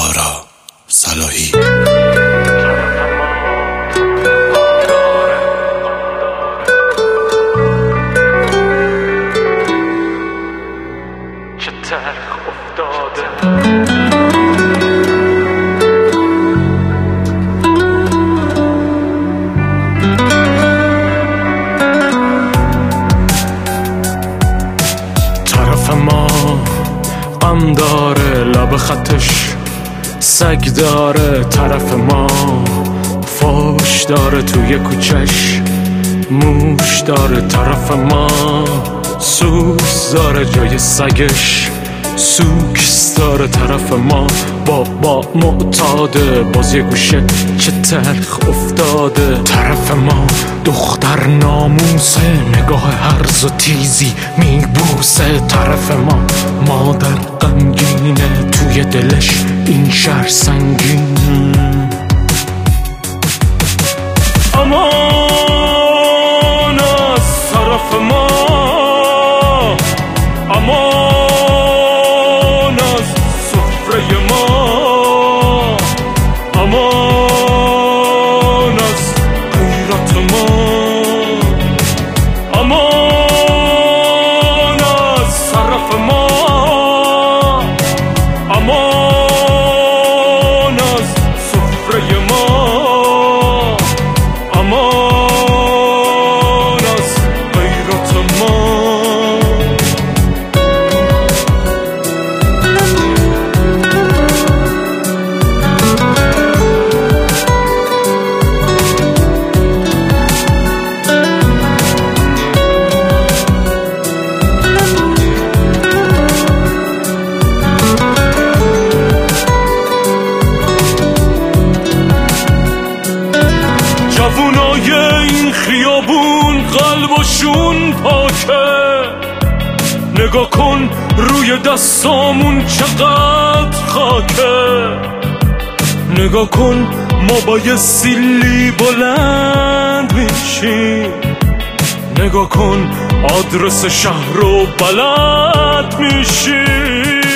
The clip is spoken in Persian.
سارا صلاحی. چه تلخ افتاده طرف ما غم داره، لب خطش سگ داره. طرف ما فوش داره، توی کوچش موش داره. طرف ما سوس داره، جای سگش سوکس داره. طرف ما بابا معتاده، باز یه گوشه چه تلخ افتاده. طرف ما دختر ناموسه، نگاه هرز و تیزی میبوسه. طرف ما مادر غمگینه، توی دلش این شهر سنگینه. امان از طرف ما، امان از سفره ما، امان از غیرت ما، امان از طرف ما، امان از سفره ما، امان از غیرت ما. جوونای این خیابون قلبشون پاکه، نگاه کن روی دستامون چقدر خاکه. نگاه کن ما با یه سیلی بلند میشیم، نگاه کن آدرس شهر رو بلد میشیم.